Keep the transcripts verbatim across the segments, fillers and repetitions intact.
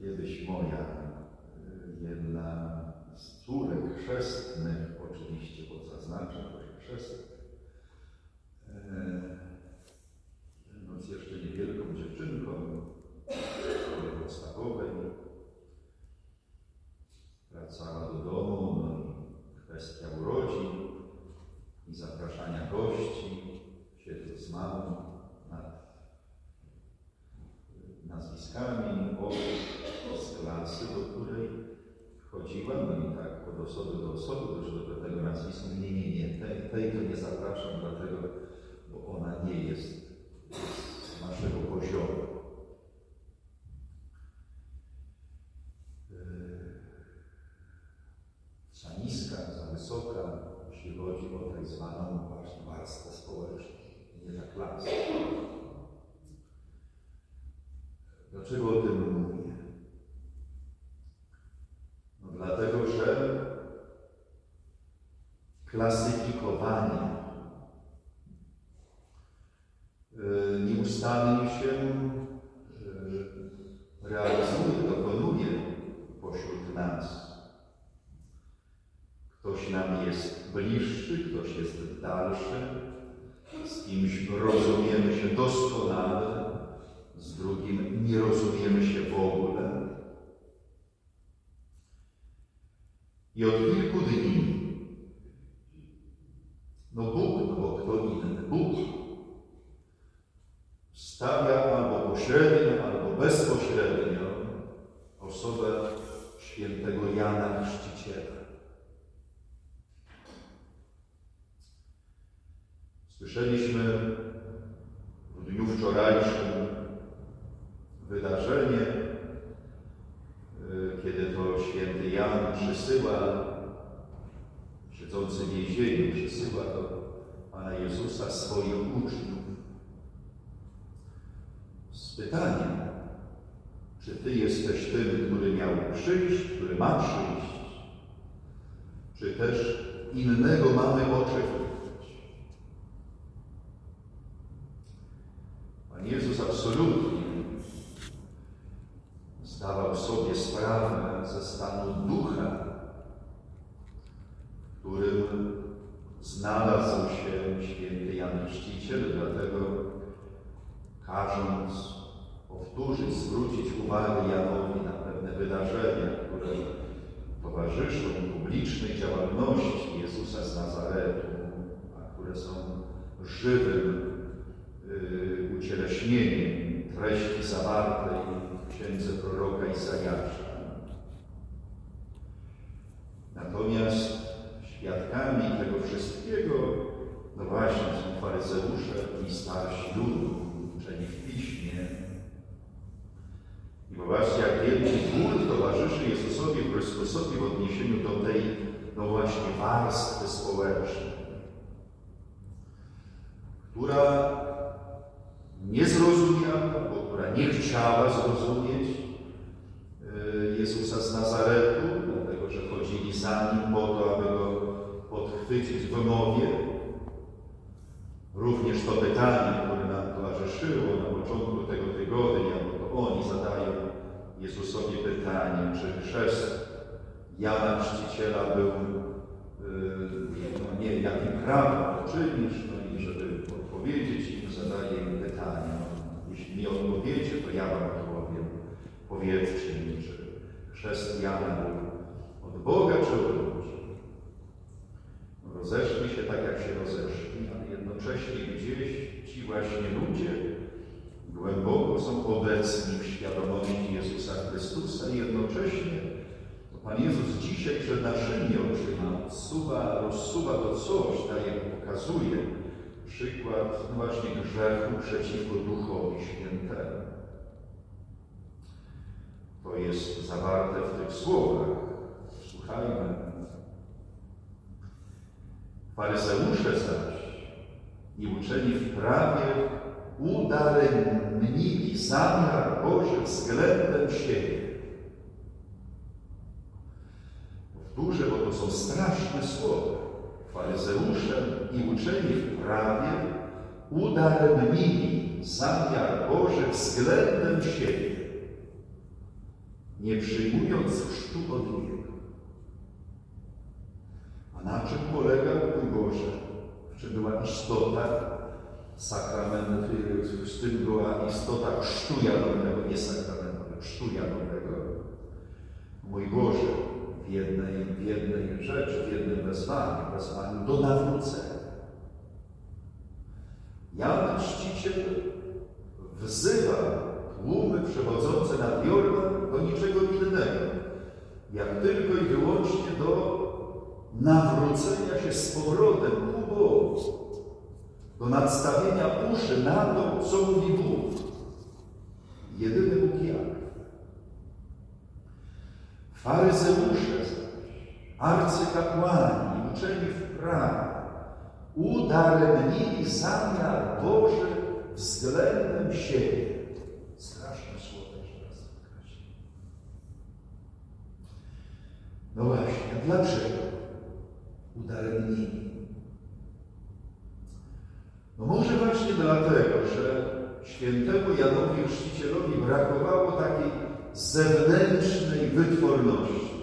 Kiedyś moja jedna z córek chrzestnych, oczywiście, bo zaznaczam, że chrzest, będąc jeszcze niewielką dziewczynką w szkole podstawowej, wracała do domu, no i kwestia urodzin i zapraszania gości, siedzę z mamą nad nazwiskami z klasy, do której chodziłam, no i tak od osoby do osoby, doszło do pewnego nazwiska. Nie, nie, nie, tej, tej to nie zapraszam, dlatego, bo ona nie jest z naszego poziomu. Za niska, za wysoka, jeśli chodzi o tak zwaną właśnie warstwę społeczną, nie za klasę. Dlaczego o tym mówię? No dlatego, że klasyfikowanie yy, nieustannie się yy, realizuje, dokonuje pośród nas. Ktoś nam jest bliższy, ktoś jest dalszy, z kimś rozumiemy się doskonale, z drugim nie rozumiemy się w ogóle. I od kilku dni, no Bóg, no bo kto inny, Bóg stawia albo pośrednio, albo bezpośrednio osobę świętego Jana Chrzciciela. Słyszeliśmy w dniu wczorajszym wydarzenie, kiedy to święty Jan przysyła, siedzący w więzieniu, przysyła do Pana Jezusa swoich uczniów z pytaniem, czy Ty jesteś tym, który miał przyjść, który ma przyjść, czy też innego mamy oczekiwać? Pan Jezus absolutnie zdawał sobie sprawę ze stanu ducha, w którym znalazł się święty Jan Chrzciciel, dlatego każąc powtórzyć, zwrócić uwagę Janowi na pewne wydarzenia, które towarzyszą publicznej działalności Jezusa z Nazaretu, a które są żywym yy, ucieleśnieniem treści zawartej w księdze proroka Izajasza. Natomiast świadkami tego wszystkiego, no właśnie, są faryzeusze i starsi ludu, uczeni w Piśmie. I popatrzcie, jak wielki ból towarzyszy Jezusowi Chrystusowi w odniesieniu do tej, no właśnie, warstwy społecznej, która nie zrozumiała, bo która nie chciała zrozumieć Jezusa z Nazaretu, dlatego że chodzili za Nim po to, aby Go podchwycić w mowie. Również to pytanie, które nam towarzyszyło na początku tego tygodnia, bo to oni zadają Jezusowi pytanie, czy chrzest Jana Chrzciciela był, no nie, jakim prawem to czynisz, no i żeby odpowiedzieć im, zadaje im pytanie. Jeśli mi odpowiecie, to ja wam odpowiem. Powiedzcie mi, czy chrzest Jana był od Boga, czy od ludzi? No, rozeszli się tak, jak się rozeszli, ale jednocześnie gdzieś ci właśnie ludzie głęboko są obecni w świadomości Jezusa Chrystusa i jednocześnie to Pan Jezus dzisiaj przed naszymi oczyma odsuwa, rozsuwa to coś, daje, pokazuje przykład no właśnie grzechu przeciwko Duchowi Świętemu. To jest zawarte w tych słowach. Słuchajmy. Faryzeusze zaś i uczeni w prawie udaremnili zamiar Boży względem siebie. Powtórzę, bo to są straszne słowa. Faryzeusze i uczeni w prawie udaremnili zamiar Boży względem siebie. nie przyjmując chrztu od Niego. A na czym polegał, mój Boże? W czym była istota sakramentu, w czym była istota chrztu janowego, nie sakramentu, ale chrztu janowego? Mój Boże, w jednej, w jednej rzeczy, w jednym wezwaniu, wezwaniu do nawrócenia. Jan Chrzciciel wzywa tłumy przechodzące nad Jordan do niczego innego, jak tylko i wyłącznie do nawrócenia się z powrotem ku Bogu, do nadstawienia uszy na to, co mówi Bóg. Jedyny Bóg jak. Faryzeusze zaś, arcykapłani, uczeni w prawie, udaremnili zamiar Boży względem siebie. Straszne słowo jeszcze raz podkreślę. No właśnie, a dlaczego udaremnili? No może właśnie dlatego, że świętemu Janowi Chrzcicielowi brakowało takiej zewnętrznej wytworności.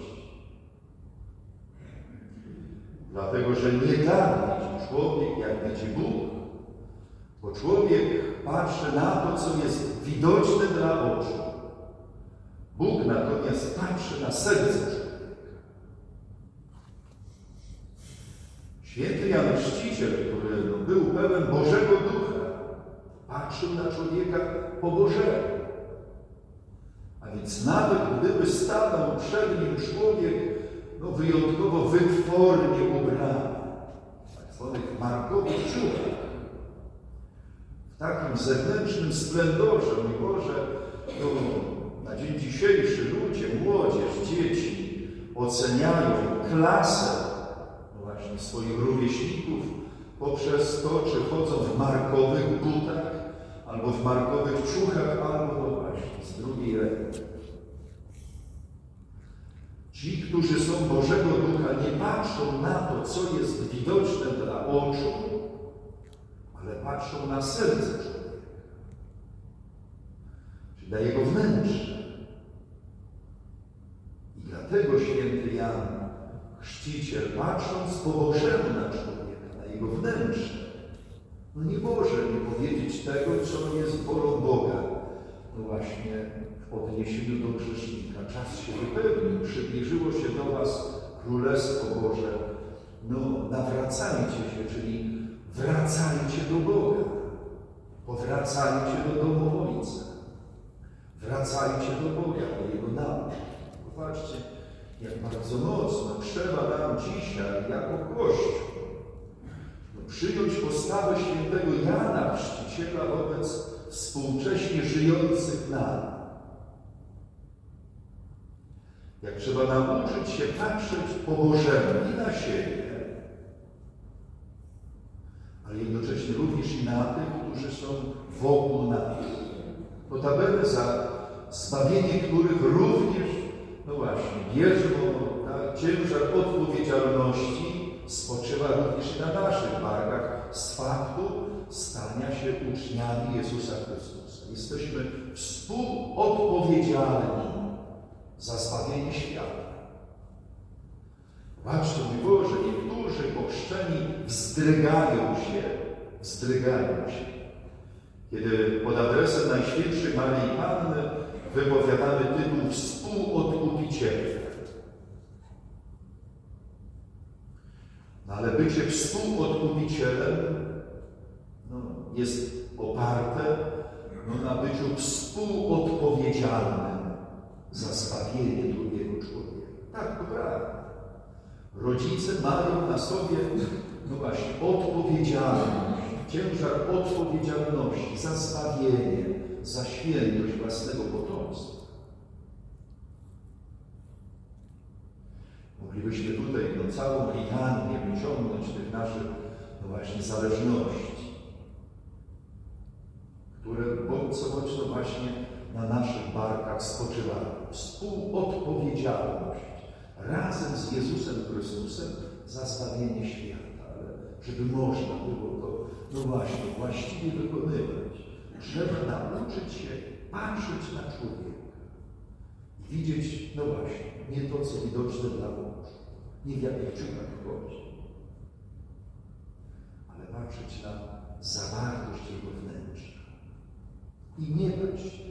Dlatego, że nie tak widzi człowiek, jak widzi Bóg, bo człowiek patrzy na to, co jest widoczne dla oczu. Bóg natomiast patrzy na serce człowieka. Święty Jan Chrzciciel, który no, był pełen Bożego Ducha, patrzył na człowieka po Bożemu. A więc nawet gdyby stanął przed nim człowiek no, wyjątkowo wytwornie ubrany, tak zwanych markowych ciuchach, w takim zewnętrznym splendorze, mój Boże, no, na dzień dzisiejszy ludzie, młodzież, dzieci oceniają klasę no właśnie swoich rówieśników poprzez to, czy chodzą w markowych butach, albo w markowych ciuchach, albo no właśnie z drugiej ręki. Ci, którzy są Bożego Ducha, nie patrzą na to, co jest widoczne dla oczu, ale patrzą na serce człowieka, czyli na jego wnętrze. I dlatego święty Jan Chrzciciel, patrząc po Bożemu na człowieka, na jego wnętrze, no nie może nie powiedzieć tego, co jest wolą Boga. No właśnie w odniesieniu do grzesznika. Czas się wypełnił, przybliżyło się do was Królestwo Boże. No nawracajcie się, czyli wracajcie do Boga. Powracajcie do domu Ojca. Wracajcie do Boga, do Jego nauki. Popatrzcie, jak bardzo mocno trzeba nam dzisiaj, jako Kościół, no, przyjąć postawę świętego Jana Chrzciciela wobec współcześnie żyjących nami. Jak trzeba nauczyć się patrzeć po Bożemu i na siebie, ale jednocześnie również i na tych, którzy są wokół nas. Notabene za zbawienie których również, no właśnie, bierzmy tak, ciężar odpowiedzialności spoczywa również i na naszych barkach z faktu stania się uczniami Jezusa Chrystusa. Jesteśmy współodpowiedzialni za zbawienie świata. Zobaczcie, mój Boże, niektórzy pochrzczeni wzdrygają się, wzdrygają się, kiedy pod adresem Najświętszej Maryi Panny wypowiadamy tytuł współodkupiciela. No ale bycie współodkupicielem no, jest oparte no, na byciu współodpowiedzialnym za zbawienie drugiego człowieka. Tak, to prawda. Rodzice mają na sobie no właśnie odpowiedzialność, ciężar odpowiedzialności za zbawienie, za świętość własnego potomstwa. Moglibyśmy tutaj no, całą litanię wyciągnąć tych naszych no właśnie zależności, które bądź co bądź to właśnie na naszych barkach spoczywają. Współodpowiedzialność razem z Jezusem Chrystusem za zbawienie świata, ale żeby można było to no właśnie właściwie wykonywać, trzeba nauczyć się patrzeć na człowieka i Widzieć, no właśnie, nie to, co widoczne dla oczu, nie w jakich czynach chodzi, ale patrzeć na zawartość jego wnętrza i nie bać